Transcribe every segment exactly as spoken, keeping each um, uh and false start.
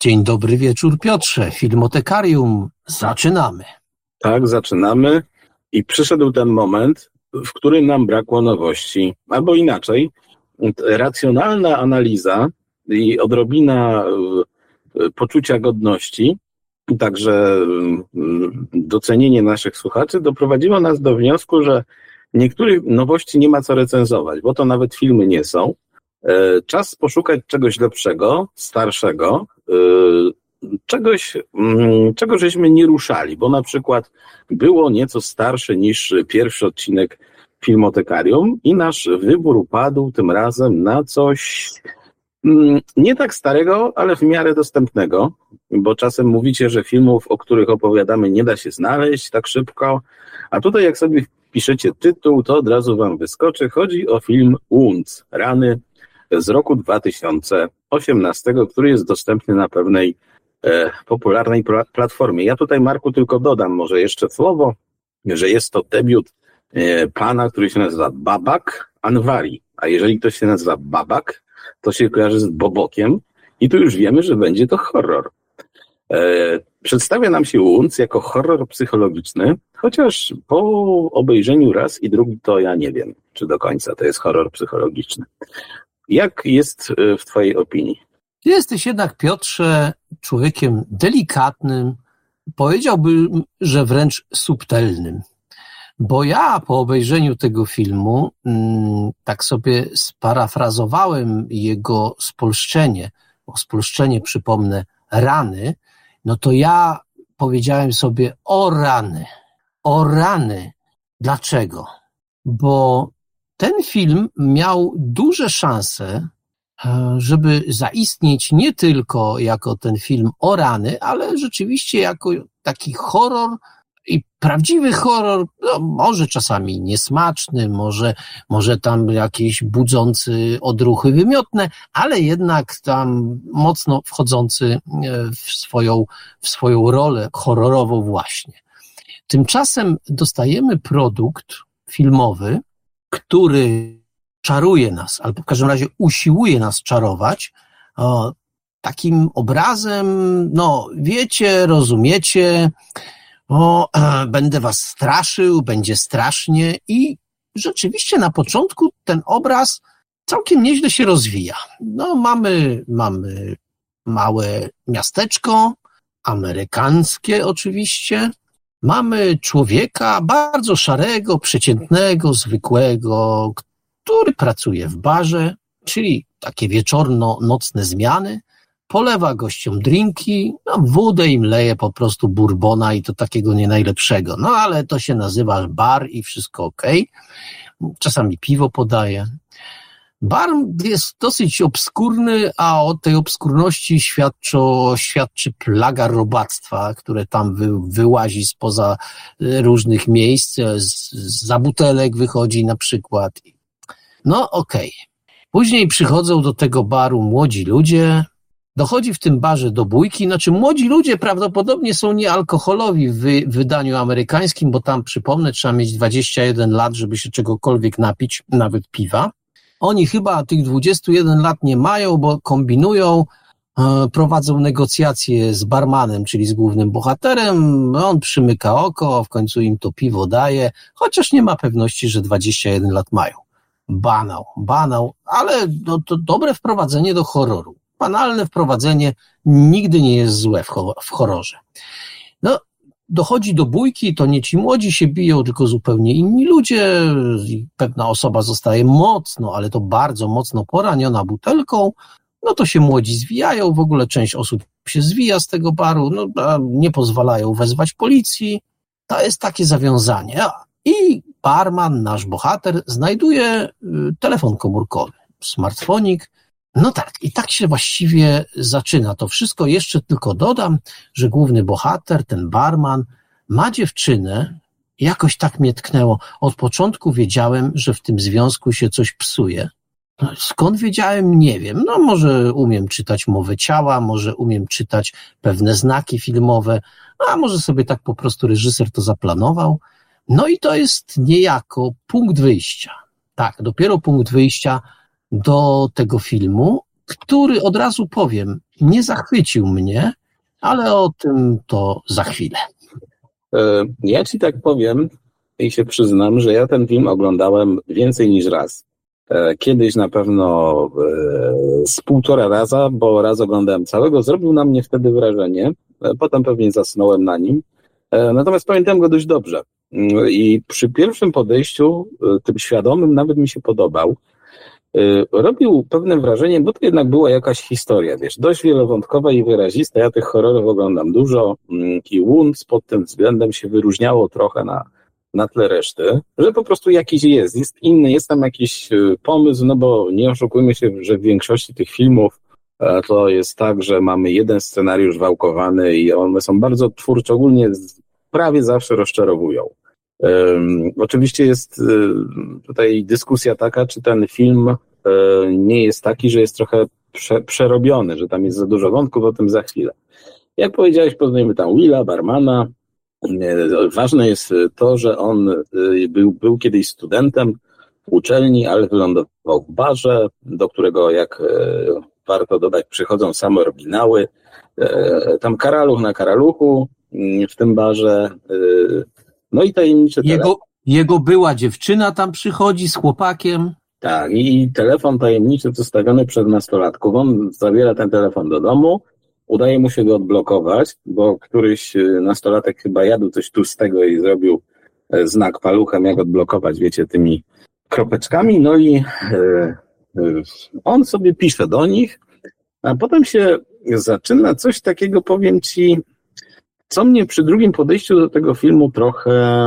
Dzień dobry wieczór, Piotrze. Filmotekarium. Zaczynamy. Tak, zaczynamy i przyszedł ten moment, w którym nam brakło nowości. Albo inaczej, racjonalna analiza i odrobina poczucia godności, także docenienie naszych słuchaczy doprowadziło nas do wniosku, że niektórych nowości nie ma co recenzować, bo to nawet filmy nie są. Czas poszukać czegoś lepszego, starszego, czegoś, czego żeśmy nie ruszali, bo na przykład było nieco starsze niż pierwszy odcinek Filmotekarium i nasz wybór padł tym razem na coś nie tak starego, ale w miarę dostępnego, bo czasem mówicie, że filmów, o których opowiadamy, nie da się znaleźć tak szybko, a tutaj jak sobie wpiszecie tytuł, to od razu wam wyskoczy. Chodzi o film Wounds, Rany, z roku dwa tysiące osiemnastego, który jest dostępny na pewnej e, popularnej pra- platformie. Ja tutaj, Marku, tylko dodam może jeszcze słowo, że jest to debiut e, pana, który się nazywa Babak Anwari, a jeżeli ktoś się nazywa Babak, to się kojarzy z Bobokiem i tu już wiemy, że będzie to horror. E, przedstawia nam się Wounds jako horror psychologiczny, chociaż po obejrzeniu raz i drugi to ja nie wiem, czy do końca to jest horror psychologiczny. Jak jest w twojej opinii? Jesteś jednak, Piotrze, człowiekiem delikatnym, powiedziałbym, że wręcz subtelnym. Bo ja po obejrzeniu tego filmu tak sobie sparafrazowałem jego spolszczenie, bo spolszczenie, przypomnę, rany, no to ja powiedziałem sobie o rany, o rany. Dlaczego? Bo ten film miał duże szanse, żeby zaistnieć nie tylko jako ten film o rany, ale rzeczywiście jako taki horror i prawdziwy horror, no może czasami niesmaczny, może, może tam jakieś budzący odruchy wymiotne, ale jednak tam mocno wchodzący w swoją, w swoją rolę horrorową właśnie. Tymczasem dostajemy produkt filmowy, który czaruje nas, albo w każdym razie usiłuje nas czarować, o, takim obrazem, no wiecie, rozumiecie, o, e, będę was straszył, będzie strasznie i rzeczywiście na początku ten obraz całkiem nieźle się rozwija. No mamy, mamy małe miasteczko, amerykańskie oczywiście, mamy człowieka bardzo szarego, przeciętnego, zwykłego, który pracuje w barze, czyli takie wieczorno-nocne zmiany, polewa gościom drinki, no wódę im leje po prostu bourbona i to takiego nie najlepszego. No ale to się nazywa bar i wszystko okej. Czasami piwo podaje. Bar jest dosyć obskurny, a o tej obskurności świadczy, świadczy plaga robactwa, które tam wy, wyłazi spoza różnych miejsc, z, za butelek wychodzi na przykład. No okej. Okay. Później przychodzą do tego baru młodzi ludzie, dochodzi w tym barze do bójki, znaczy młodzi ludzie prawdopodobnie są niealkoholowi w wy, wydaniu amerykańskim, bo tam, przypomnę, trzeba mieć dwadzieścia jeden lat, żeby się czegokolwiek napić, nawet piwa. Oni chyba tych dwudziestu jeden lat nie mają, bo kombinują, e, prowadzą negocjacje z barmanem, czyli z głównym bohaterem, on przymyka oko, w końcu im to piwo daje, chociaż nie ma pewności, że dwadzieścia jeden lat mają. Banał, banał, ale no, to dobre wprowadzenie do horroru. Banalne wprowadzenie nigdy nie jest złe w, ho- w horrorze. No, dochodzi do bójki, to nie ci młodzi się biją, tylko zupełnie inni ludzie. Pewna osoba zostaje mocno, ale to bardzo mocno poraniona butelką. No to się młodzi zwijają, w ogóle część osób się zwija z tego baru, no, nie pozwalają wezwać policji. To jest takie zawiązanie. I barman, nasz bohater, znajduje telefon komórkowy, smartfonik. No tak, i tak się właściwie zaczyna to wszystko. Jeszcze tylko dodam, że główny bohater, ten barman, ma dziewczynę. Jakoś tak mnie tknęło. Od początku wiedziałem, że w tym związku się coś psuje. Skąd wiedziałem? Nie wiem. No może umiem czytać mowę ciała, może umiem czytać pewne znaki filmowe, a może sobie tak po prostu reżyser to zaplanował. No i to jest niejako punkt wyjścia. Tak, dopiero punkt wyjścia do tego filmu, który, od razu powiem, nie zachwycił mnie, ale o tym to za chwilę. Ja ci tak powiem i się przyznam, że ja ten film oglądałem więcej niż raz. Kiedyś na pewno z półtora raza, bo raz oglądałem całego, zrobił na mnie wtedy wrażenie, potem pewnie zasnąłem na nim, natomiast pamiętam go dość dobrze i przy pierwszym podejściu, tym świadomym, nawet mi się podobał. Robił pewne wrażenie, bo to jednak była jakaś historia, wiesz, dość wielowątkowa i wyrazista. Ja tych horrorów oglądam dużo i Wounds pod tym względem się wyróżniało trochę na, na tle reszty, że po prostu jakiś jest, jest inny, jest tam jakiś pomysł, no bo nie oszukujmy się, że w większości tych filmów to jest tak, że mamy jeden scenariusz wałkowany i one są bardzo twórcze, ogólnie prawie zawsze rozczarowują. Um, oczywiście jest um, tutaj dyskusja taka, czy ten film um, nie jest taki, że jest trochę prze, przerobiony, że tam jest za dużo wątków, o tym za chwilę. Jak powiedziałeś, poznajemy tam Willa, barmana. Ważne jest to, że on był, był kiedyś studentem uczelni, ale wylądował w barze, do którego, jak warto dodać, przychodzą same oryginały. Tam karaluch na karaluchu w tym barze. No i tajemniczy jego, telefon. Jego była dziewczyna tam przychodzi z chłopakiem. Tak, i telefon tajemniczy zostawiony przed nastolatków. On zabiera ten telefon do domu, udaje mu się go odblokować, bo któryś nastolatek chyba jadł coś tłustego i zrobił znak paluchem, jak odblokować, wiecie, tymi kropeczkami. No i e, e, on sobie pisze do nich, a potem się zaczyna coś takiego, powiem ci, co mnie przy drugim podejściu do tego filmu trochę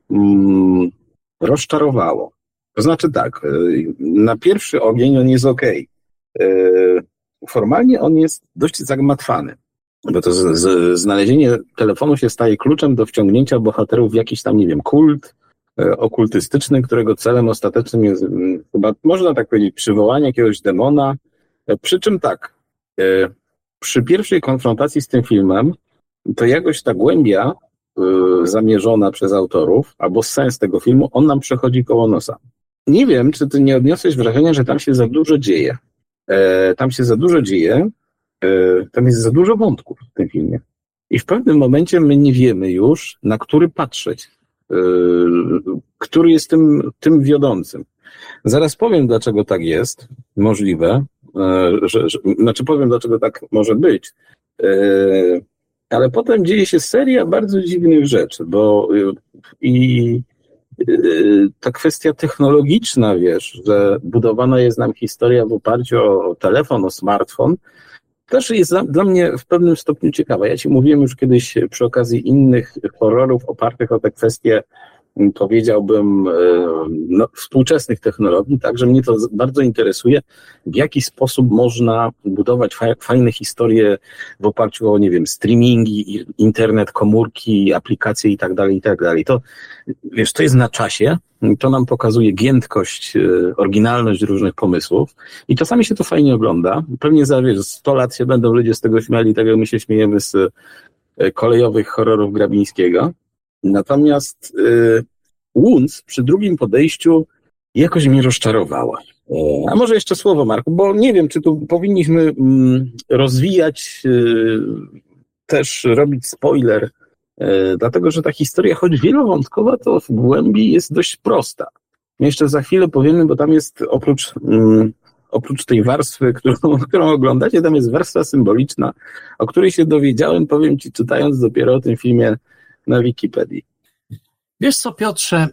mm, rozczarowało. To znaczy tak, na pierwszy ogień on jest okej. Okay. Formalnie on jest dość zagmatwany, bo to z, z, znalezienie telefonu się staje kluczem do wciągnięcia bohaterów w jakiś tam, nie wiem, kult okultystyczny, którego celem ostatecznym jest chyba, można tak powiedzieć, przywołanie jakiegoś demona. Przy czym tak, przy pierwszej konfrontacji z tym filmem to jakoś ta głębia y, zamierzona przez autorów, albo sens tego filmu, on nam przechodzi koło nosa. Nie wiem, czy ty nie odniosłeś wrażenia, że tam się za dużo dzieje. E, tam się za dużo dzieje, e, tam jest za dużo wątków w tym filmie. I w pewnym momencie my nie wiemy już, na który patrzeć, e, który jest tym, tym wiodącym. Zaraz powiem, dlaczego tak jest, możliwe, e, że, że, znaczy powiem, dlaczego tak może być. E, Ale potem dzieje się seria bardzo dziwnych rzeczy, bo i ta kwestia technologiczna, wiesz, że budowana jest nam historia w oparciu o telefon, o smartfon, też jest dla, dla mnie w pewnym stopniu ciekawa. Ja ci mówiłem już kiedyś przy okazji innych horrorów opartych o te kwestie, powiedziałbym, no, współczesnych technologii, także mnie to bardzo interesuje, w jaki sposób można budować fajne historie w oparciu o, nie wiem, streamingi, internet, komórki, aplikacje i tak dalej, i tak dalej. To, wiesz, to jest na czasie, to nam pokazuje giętkość, oryginalność różnych pomysłów i czasami się to fajnie ogląda. Pewnie za, wiesz, sto lat się będą ludzie z tego śmiali, tak jak my się śmiejemy z kolejowych horrorów Grabińskiego. Natomiast y, Wounds przy drugim podejściu jakoś mnie rozczarowała. A może jeszcze słowo, Marku, bo nie wiem, czy tu powinniśmy mm, rozwijać, y, też robić spoiler, y, dlatego że ta historia, choć wielowątkowa, to w głębi jest dość prosta. Jeszcze za chwilę powiemy, bo tam jest oprócz, mm, oprócz tej warstwy, którą, którą oglądacie, tam jest warstwa symboliczna, o której się dowiedziałem, powiem ci, czytając dopiero o tym filmie na Wikipedii. Wiesz co, Piotrze,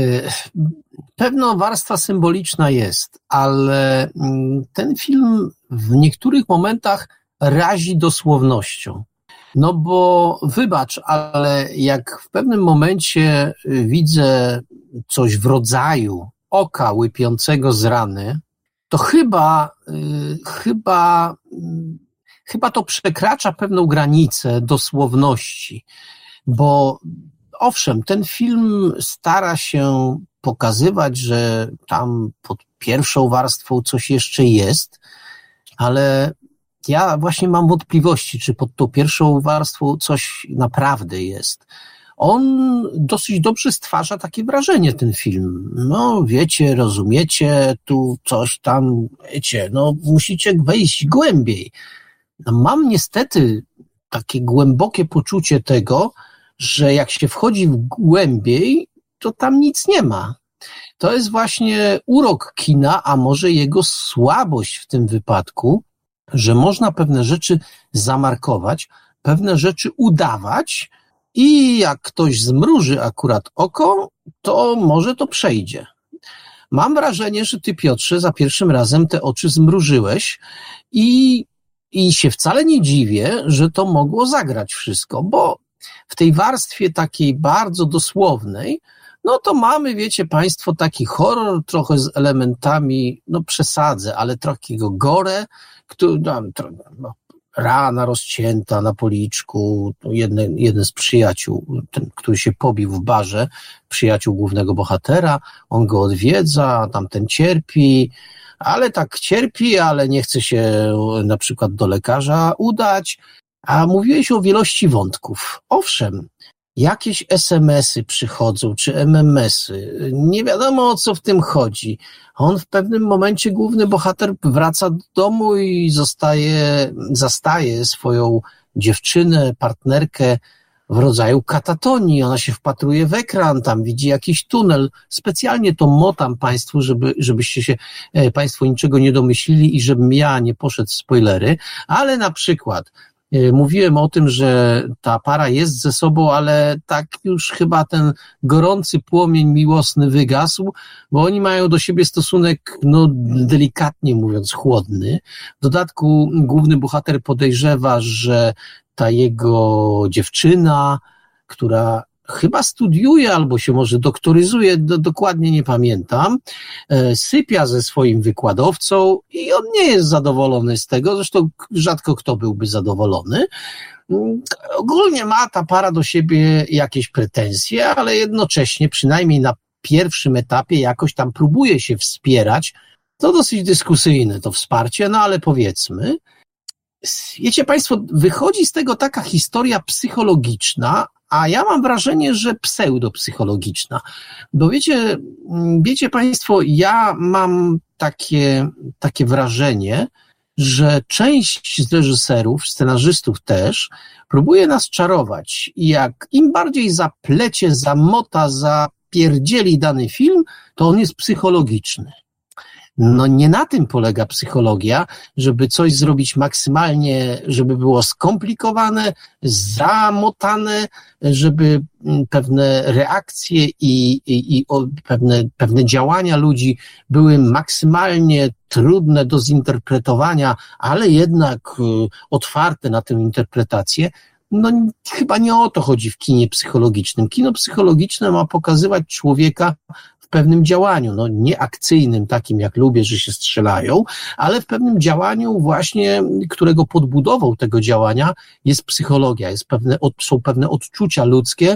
pewna warstwa symboliczna jest, ale ten film w niektórych momentach razi dosłownością. No bo wybacz, ale jak w pewnym momencie widzę coś w rodzaju oka łypiącego z rany, to chyba, chyba, chyba to przekracza pewną granicę dosłowności. Bo owszem, ten film stara się pokazywać, że tam pod pierwszą warstwą coś jeszcze jest, ale ja właśnie mam wątpliwości, czy pod tą pierwszą warstwą coś naprawdę jest. On dosyć dobrze stwarza takie wrażenie, ten film. No wiecie, rozumiecie, tu coś tam, wiecie, no musicie wejść głębiej. mam niestety takie głębokie poczucie tego, że jak się wchodzi w głębiej, to tam nic nie ma. To jest właśnie urok kina, a może jego słabość w tym wypadku, że można pewne rzeczy zamarkować, pewne rzeczy udawać i jak ktoś zmruży akurat oko, to może to przejdzie. Mam wrażenie, że ty, Piotrze, za pierwszym razem te oczy zmrużyłeś i, i się wcale nie dziwię, że to mogło zagrać wszystko, bo w tej warstwie takiej bardzo dosłownej, no to mamy, wiecie państwo, taki horror trochę z elementami, no przesadzę, ale takiego gore, który, no, rana rozcięta na policzku, jeden, jeden z przyjaciół, ten, który się pobił w barze, przyjaciół głównego bohatera, on go odwiedza, tamten cierpi, ale tak cierpi, ale nie chce się na przykład do lekarza udać, a mówiłeś o wielości wątków. Owszem, jakieś es em esy przychodzą, czy em em esy, nie wiadomo o co w tym chodzi. On w pewnym momencie, główny bohater, wraca do domu i zostaje, zastaje swoją dziewczynę, partnerkę w rodzaju katatonii. Ona się wpatruje w ekran, tam widzi jakiś tunel. Specjalnie to motam państwu, żeby, żebyście się e, państwo niczego nie domyślili i żebym ja nie poszedł w spoilery, ale na przykład mówiłem o tym, że ta para jest ze sobą, ale tak już chyba ten gorący płomień miłosny wygasł, bo oni mają do siebie stosunek, no delikatnie mówiąc, chłodny. W dodatku główny bohater podejrzewa, że ta jego dziewczyna, która chyba studiuje albo się może doktoryzuje, do, dokładnie nie pamiętam, e, sypia ze swoim wykładowcą i on nie jest zadowolony z tego, zresztą rzadko kto byłby zadowolony. Ogólnie ma ta para do siebie jakieś pretensje, ale jednocześnie, przynajmniej na pierwszym etapie, jakoś tam próbuje się wspierać. To dosyć dyskusyjne to wsparcie, no ale powiedzmy. Wiecie państwo, wychodzi z tego taka historia psychologiczna, a ja mam wrażenie, że pseudopsychologiczna. Bo wiecie, wiecie państwo, ja mam takie, takie wrażenie, że część z reżyserów, scenarzystów też, próbuje nas czarować. I jak im bardziej zaplecie, zamota, zapierdzieli dany film, to on jest psychologiczny. No nie na tym polega psychologia, żeby coś zrobić maksymalnie, żeby było skomplikowane, zamotane, żeby pewne reakcje i, i, i pewne, pewne działania ludzi były maksymalnie trudne do zinterpretowania, ale jednak otwarte na tę interpretację. No chyba nie o to chodzi w kinie psychologicznym. Kino psychologiczne ma pokazywać człowieka w pewnym działaniu, no nie akcyjnym, takim jak lubię, że się strzelają, ale w pewnym działaniu właśnie, którego podbudową tego działania jest psychologia, jest pewne, są pewne odczucia ludzkie,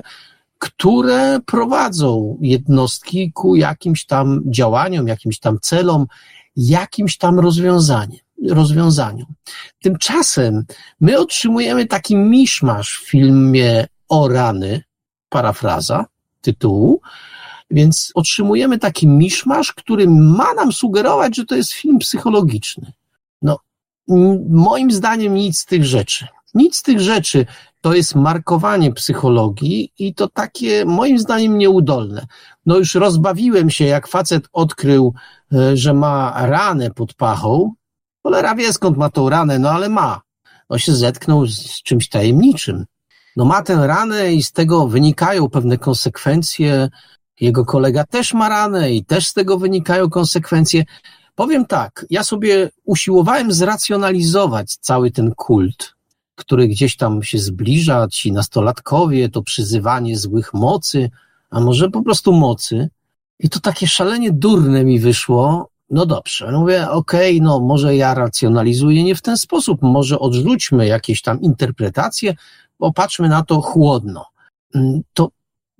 które prowadzą jednostki ku jakimś tam działaniom, jakimś tam celom, jakimś tam rozwiązaniom. rozwiązaniom. Tymczasem my otrzymujemy taki miszmasz w filmie O rany, parafraza tytułu, więc otrzymujemy taki miszmasz, który ma nam sugerować, że to jest film psychologiczny. No, moim zdaniem nic z tych rzeczy. Nic z tych rzeczy to jest markowanie psychologii i to takie, moim zdaniem, nieudolne. No już rozbawiłem się, jak facet odkrył, że ma ranę pod pachą. Cholera wie, skąd ma tą ranę, no ale ma. On się zetknął z czymś tajemniczym. No ma tę ranę i z tego wynikają pewne konsekwencje. Jego kolega też ma ranę i też z tego wynikają konsekwencje. Powiem tak, ja sobie usiłowałem zracjonalizować cały ten kult, który gdzieś tam się zbliża, ci nastolatkowie, to przyzywanie złych mocy, a może po prostu mocy. I to takie szalenie durne mi wyszło. No dobrze, mówię, okej, okay, no może ja racjonalizuję nie w ten sposób, może odrzućmy jakieś tam interpretacje, popatrzmy na to chłodno. To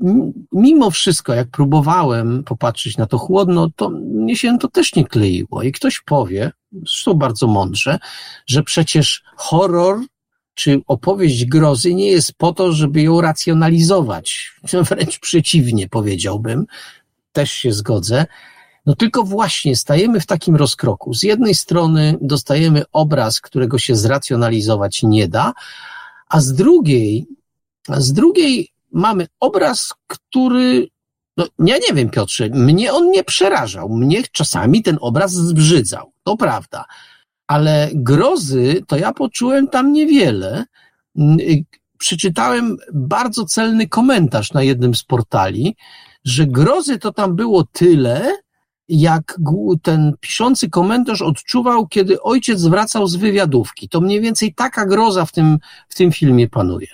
mimo wszystko, jak próbowałem popatrzeć na to chłodno, to mnie się to też nie kleiło. I ktoś powie, zresztą bardzo mądrze, że przecież horror czy opowieść grozy nie jest po to, żeby ją racjonalizować. Wręcz przeciwnie, powiedziałbym. Też się zgodzę. No tylko właśnie stajemy w takim rozkroku. Z jednej strony dostajemy obraz, którego się zracjonalizować nie da, a z drugiej, a z drugiej mamy obraz, który, no ja nie wiem, Piotrze, mnie on nie przerażał. Mnie czasami ten obraz zbrzydzał, to prawda. Ale grozy to ja poczułem tam niewiele. Przeczytałem bardzo celny komentarz na jednym z portali, że grozy to tam było tyle, jak ten piszący komentarz odczuwał, kiedy ojciec wracał z wywiadówki. To mniej więcej taka groza w tym, w tym filmie panuje.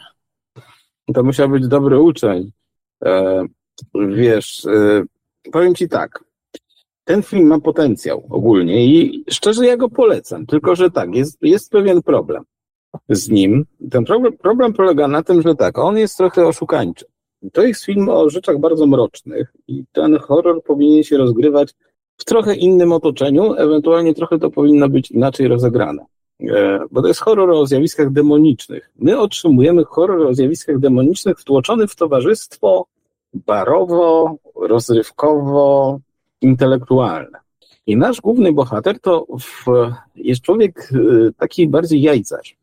To musiał być dobry uczeń. E, wiesz, e, powiem ci tak. Ten film ma potencjał ogólnie i szczerze ja go polecam, tylko że tak, jest, jest pewien problem z nim. Ten problem, problem polega na tym, że tak, on jest trochę oszukańczy. To jest film o rzeczach bardzo mrocznych i ten horror powinien się rozgrywać w trochę innym otoczeniu, ewentualnie trochę to powinno być inaczej rozegrane. Bo to jest horror o zjawiskach demonicznych. My otrzymujemy horror o zjawiskach demonicznych wtłoczony w towarzystwo barowo, rozrywkowo, intelektualne. I nasz główny bohater to w, jest człowiek taki bardziej jajcarz.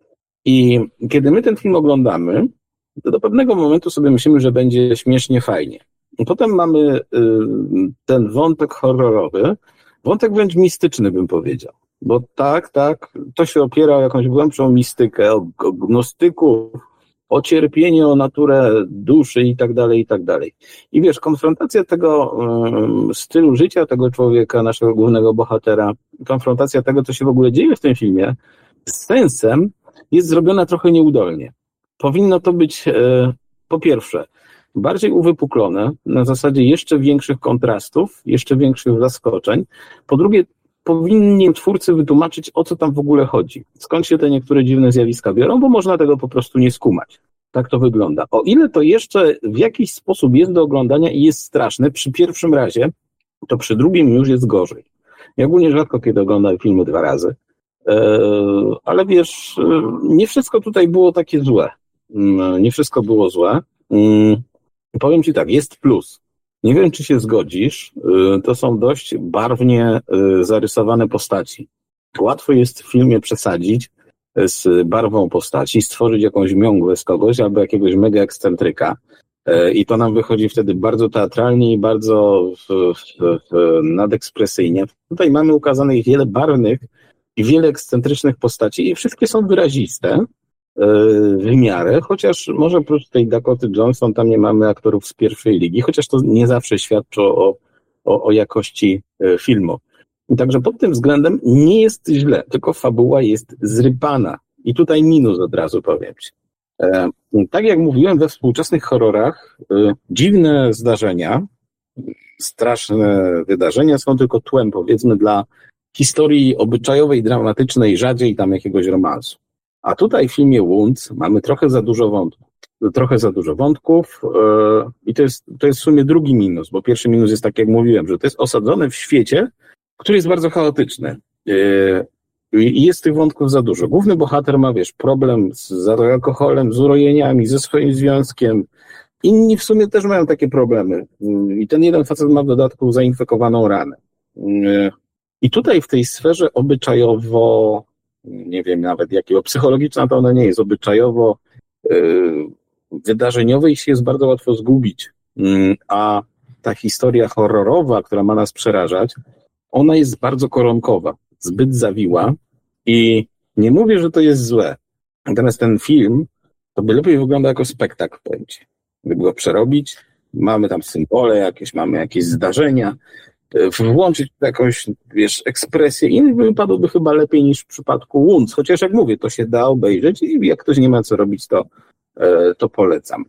I kiedy my ten film oglądamy, to do pewnego momentu sobie myślimy, że będzie śmiesznie fajnie. I potem mamy y, ten wątek horrorowy, wątek wręcz mistyczny bym powiedział. Bo tak, tak, to się opiera o jakąś głębszą mistykę, o, o gnostyków, o cierpienie, o naturę duszy i tak dalej, i tak dalej. I wiesz, konfrontacja tego y, stylu życia tego człowieka, naszego głównego bohatera, konfrontacja tego, co się w ogóle dzieje w tym filmie, z sensem jest zrobiona trochę nieudolnie. Powinno to być, e, po pierwsze, bardziej uwypuklone, na zasadzie jeszcze większych kontrastów, jeszcze większych zaskoczeń. Po drugie, powinni twórcy wytłumaczyć, o co tam w ogóle chodzi. Skąd się te niektóre dziwne zjawiska biorą, bo można tego po prostu nie skumać. Tak to wygląda. O ile to jeszcze w jakiś sposób jest do oglądania i jest straszne, przy pierwszym razie, to przy drugim już jest gorzej. Ja ogólnie rzadko kiedy oglądam filmy dwa razy, ale wiesz, nie wszystko tutaj było takie złe. Nie wszystko było złe. Powiem ci tak, jest plus. Nie wiem, czy się zgodzisz, to są dość barwnie zarysowane postaci. Łatwo jest w filmie przesadzić z barwą postaci, stworzyć jakąś miągłę z kogoś albo jakiegoś mega ekscentryka i to nam wychodzi wtedy bardzo teatralnie i bardzo w, w, w nadekspresyjnie. Tutaj mamy ukazanych wiele barwnych i wiele ekscentrycznych postaci i wszystkie są wyraziste w miarę, chociaż może oprócz tej Dakoty Johnson tam nie mamy aktorów z pierwszej ligi, chociaż to nie zawsze świadczy o, o, o jakości filmu. I także pod tym względem nie jest źle, tylko fabuła jest zrypana. I tutaj minus od razu powiem ci. E, tak jak mówiłem, we współczesnych horrorach e, dziwne zdarzenia, straszne wydarzenia są tylko tłem, powiedzmy, dla historii obyczajowej, dramatycznej, rzadziej tam jakiegoś romansu. A tutaj w filmie Wounds mamy trochę za dużo wątków. Trochę za dużo wątków yy, i to jest, to jest w sumie drugi minus, bo pierwszy minus jest tak, jak mówiłem, że to jest osadzone w świecie, który jest bardzo chaotyczny. Yy, I jest tych wątków za dużo. Główny bohater ma, wiesz, problem z, z alkoholem, z urojeniami, ze swoim związkiem. Inni w sumie też mają takie problemy. Yy, I ten jeden facet ma w dodatku zainfekowaną ranę. Yy, I tutaj w tej sferze obyczajowo, nie wiem nawet jakiego, psychologiczna to ona nie jest, obyczajowo yy, wydarzeniowej się jest bardzo łatwo zgubić. Yy, a ta historia horrorowa, która ma nas przerażać, ona jest bardzo koronkowa, zbyt zawiła i nie mówię, że to jest złe. Natomiast ten film to by lepiej wygląda jako spektakl, powiem ci. Gdyby go przerobić, mamy tam symbole jakieś, mamy jakieś zdarzenia, włączyć jakąś, wiesz, ekspresję i wypadłoby chyba lepiej niż w przypadku Wounds. Chociaż jak mówię, to się da obejrzeć i jak ktoś nie ma co robić, to, to polecam.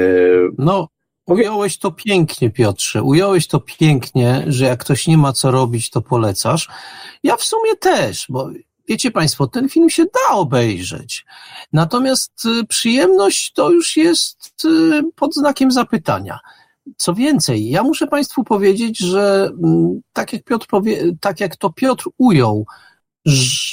No, ująłeś to pięknie, Piotrze. Ująłeś to pięknie, że jak ktoś nie ma co robić, to polecasz. Ja w sumie też, bo wiecie Państwo, ten film się da obejrzeć. Natomiast przyjemność to już jest pod znakiem zapytania. Co więcej, ja muszę Państwu powiedzieć, że tak jak Piotr powie, tak jak to Piotr ujął,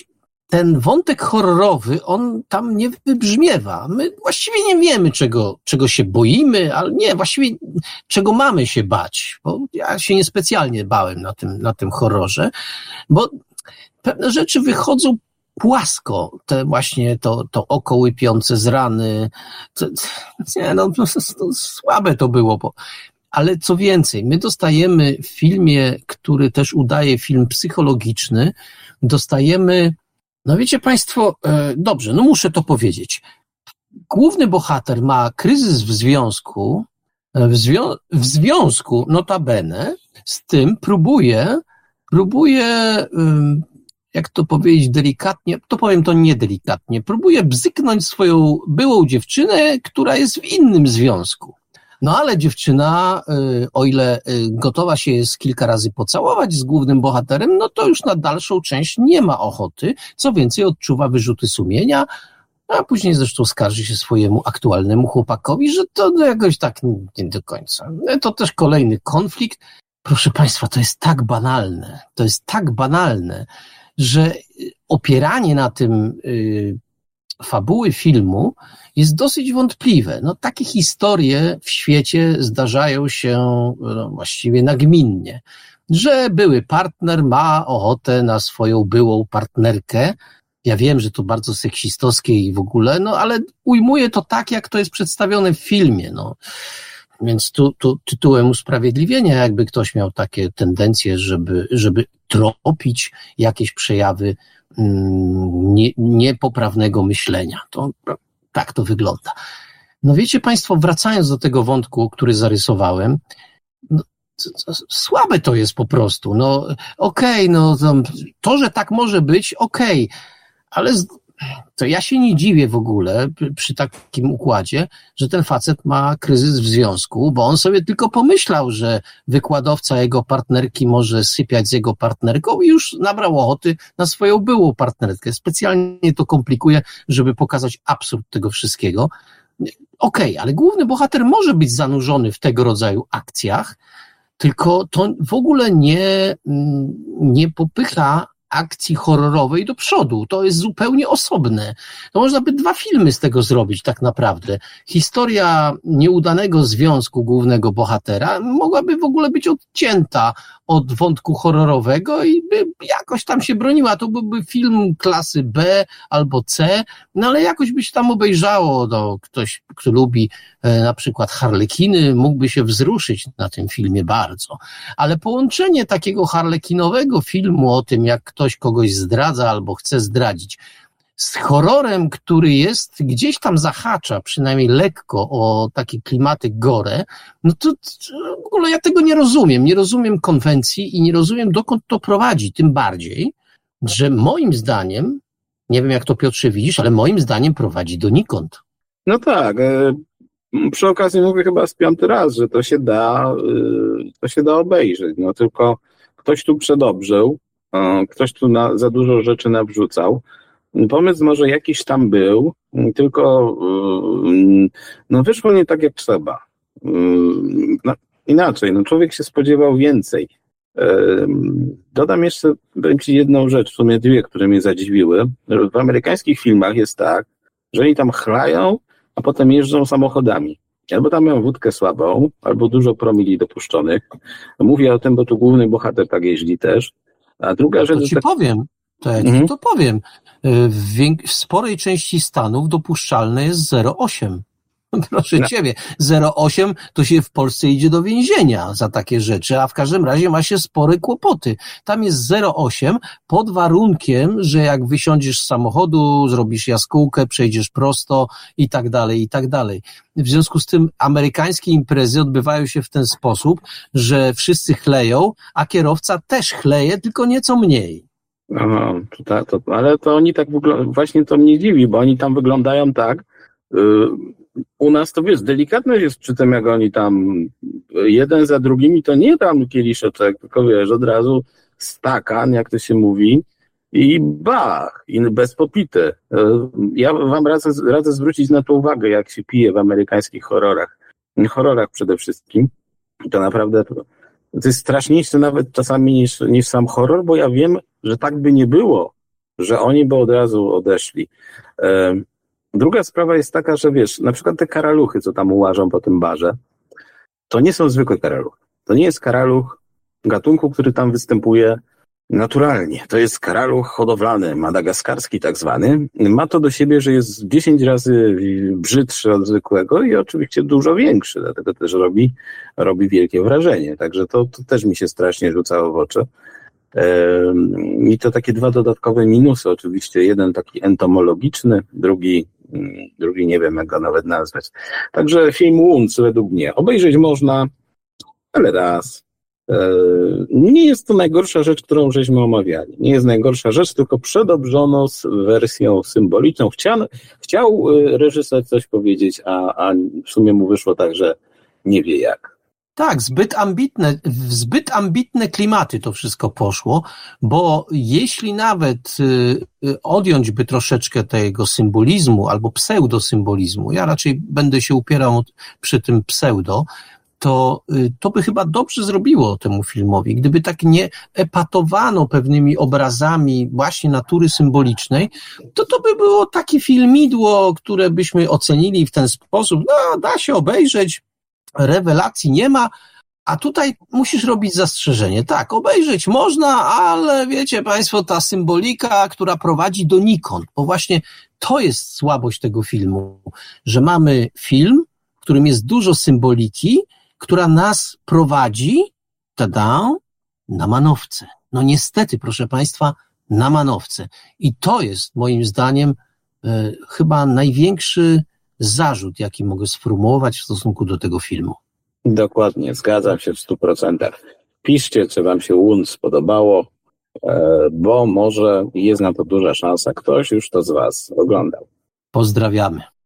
ten wątek horrorowy, on tam nie wybrzmiewa. My właściwie nie wiemy, czego, czego się boimy, ale nie, właściwie czego mamy się bać, bo ja się niespecjalnie bałem na tym, na tym horrorze, bo pewne rzeczy wychodzą płasko, te właśnie to, to oko łypiące z rany, to, nie, no, to, to słabe to było, bo, ale co więcej, my dostajemy w filmie, który też udaje film psychologiczny, dostajemy, no wiecie państwo, e, dobrze, no muszę to powiedzieć, główny bohater ma kryzys w związku, w, zwią- w związku notabene z tym próbuje, próbuje, ym, jak to powiedzieć delikatnie, to powiem to niedelikatnie, próbuje bzyknąć swoją byłą dziewczynę, która jest w innym związku. No ale dziewczyna, y, o ile y, gotowa się jest kilka razy pocałować z głównym bohaterem, no to już na dalszą część nie ma ochoty, co więcej odczuwa wyrzuty sumienia, a później zresztą skarży się swojemu aktualnemu chłopakowi, że to jakoś tak nie do końca. To też kolejny konflikt. Proszę państwa, to jest tak banalne, to jest tak banalne, że opieranie na tym y, fabuły filmu jest dosyć wątpliwe. No, takie historie w świecie zdarzają się no, właściwie nagminnie, że były partner ma ochotę na swoją byłą partnerkę. Ja wiem, że to bardzo seksistowskie i w ogóle, no ale ujmuję to tak, jak to jest przedstawione w filmie, no. Więc tu, tu tytułem usprawiedliwienia, jakby ktoś miał takie tendencje, żeby, żeby tropić jakieś przejawy mm, nie, niepoprawnego myślenia. To tak to wygląda. No wiecie państwo, wracając do tego wątku, który zarysowałem, no, to, to, słabe to jest po prostu. No okej, okay, no to, to, że tak może być, okej, okay, ale z, to ja się nie dziwię w ogóle przy takim układzie, że ten facet ma kryzys w związku, bo on sobie tylko pomyślał, że wykładowca jego partnerki może sypiać z jego partnerką i już nabrał ochoty na swoją byłą partnerkę. Specjalnie to komplikuje, żeby pokazać absurd tego wszystkiego. Okej, okay, ale główny bohater może być zanurzony w tego rodzaju akcjach, tylko to w ogóle nie, nie popycha akcji horrorowej do przodu. To jest zupełnie osobne. To można by dwa filmy z tego zrobić tak naprawdę. Historia nieudanego związku głównego bohatera mogłaby w ogóle być odcięta od wątku horrorowego i by jakoś tam się broniła. To byłby film klasy B albo C, no ale jakoś by się tam obejrzało. No, ktoś, kto lubi e, na przykład harlekiny, mógłby się wzruszyć na tym filmie bardzo. Ale połączenie takiego harlekinowego filmu o tym, jak ktoś kogoś zdradza albo chce zdradzić, z horrorem, który jest, gdzieś tam zahacza, przynajmniej lekko, o takie klimaty gore, no to, to w ogóle ja tego nie rozumiem. Nie rozumiem konwencji i nie rozumiem, dokąd to prowadzi. Tym bardziej, że moim zdaniem, nie wiem jak to Piotrze widzisz, ale moim zdaniem prowadzi donikąd. No tak. Przy okazji mówię chyba z piąty raz, że to się da, to się da obejrzeć. No tylko ktoś tu przedobrzył, ktoś tu na, za dużo rzeczy nawrzucał. Pomysł może jakiś tam był, tylko no wyszło nie tak jak trzeba. No, inaczej, no człowiek się spodziewał więcej. Dodam jeszcze, powiem ci jedną rzecz, w sumie dwie, które mnie zadziwiły. W amerykańskich filmach jest tak, że oni tam chlają, a potem jeżdżą samochodami. Albo tam mają wódkę słabą, albo dużo promili dopuszczonych. Mówię o tym, bo tu główny bohater tak jeździ też. A druga rzecz... To ci tak... powiem, to ja mhm. ci to powiem. W, wiek... w sporej części stanów dopuszczalne jest zero przecinek osiem. Proszę no. ciebie, zero przecinek osiem to się w Polsce idzie do więzienia za takie rzeczy, a w każdym razie ma się spore kłopoty. Tam jest zero przecinek osiem pod warunkiem, że jak wysiądziesz z samochodu, zrobisz jaskółkę, przejdziesz prosto i tak dalej, i tak dalej. W związku z tym amerykańskie imprezy odbywają się w ten sposób, że wszyscy chleją, a kierowca też chleje, tylko nieco mniej. Aha, to, ta, to, ale to oni tak wyglądają, właśnie to mnie dziwi, bo oni tam wyglądają tak, yy, u nas to wiesz, delikatność jest przy tym, jak oni tam jeden za drugimi, to nie tam kieliszeczek, tylko wiesz, od razu stakan, jak to się mówi, i bach, i bez popity. Ja wam radzę, radzę zwrócić na to uwagę, jak się pije w amerykańskich horrorach. Horrorach przede wszystkim. To naprawdę to, to jest straszniejsze nawet czasami niż, niż sam horror, bo ja wiem, że tak by nie było, że oni by od razu odeszli. Druga sprawa jest taka, że wiesz, na przykład te karaluchy, co tam łażą po tym barze, to nie są zwykłe karaluchy. To nie jest karaluch gatunku, który tam występuje naturalnie. To jest karaluch hodowlany, madagaskarski tak zwany. Ma to do siebie, że jest dziesięć razy brzydszy od zwykłego i oczywiście dużo większy, dlatego też robi, robi wielkie wrażenie. Także to, to też mi się strasznie rzucało w oczy. I to takie dwa dodatkowe minusy oczywiście. Jeden taki entomologiczny, drugi, drugi nie wiem jak go nawet nazwać. Także film Łunc według mnie obejrzeć można, ale raz. Nie jest to najgorsza rzecz, którą żeśmy omawiali. Nie jest najgorsza rzecz, tylko przedobrzono z wersją symboliczną. Chciał, chciał reżyser coś powiedzieć, a, a w sumie mu wyszło tak, że nie wie jak. Tak, zbyt ambitne, w zbyt ambitne klimaty to wszystko poszło, bo jeśli nawet odjąć by troszeczkę tego symbolizmu albo pseudosymbolizmu, ja raczej będę się upierał przy tym pseudo, to, to by chyba dobrze zrobiło temu filmowi. Gdyby tak nie epatowano pewnymi obrazami właśnie natury symbolicznej, to to by było takie filmidło, które byśmy ocenili w ten sposób, no da się obejrzeć, rewelacji nie ma, a tutaj musisz robić zastrzeżenie. Tak, obejrzeć można, ale wiecie państwo, ta symbolika, która prowadzi donikąd, bo właśnie to jest słabość tego filmu, że mamy film, w którym jest dużo symboliki, która nas prowadzi, tada, na manowce. No niestety, proszę państwa, na manowce. I to jest moim zdaniem e, chyba największy zarzut, jaki mogę sformułować w stosunku do tego filmu. Dokładnie, zgadzam się w stu procentach. Piszcie, czy wam się Łunc podobało, bo może jest na to duża szansa. Ktoś już to z was oglądał. Pozdrawiamy.